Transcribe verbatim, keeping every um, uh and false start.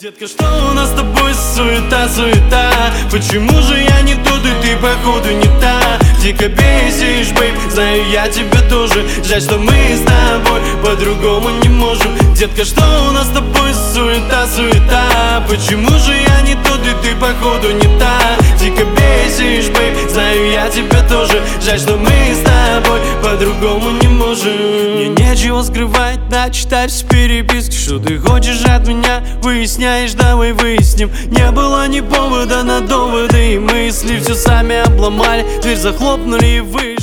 Детка, что у нас с тобой суета, суета? Почему же я не тот, и ты походу не та? Дико бесишь, бейб, знаю я тебя тоже. Жаль, что мы с тобой по-другому не можем. Детка, что у нас с тобой суета, суета? Почему же я не тот, и ты походу не та? Дико бесишь, бейб, знаю я тебя тоже. Жаль, что мы с тобой по-другому не можем. Мне нечего скрывать, да, читай все переписки. Что ты хочешь от меня, выясняешь, давай выясним. Не было ни повода на доводы и мысли. Все сами обломали, дверь захлопнули и вы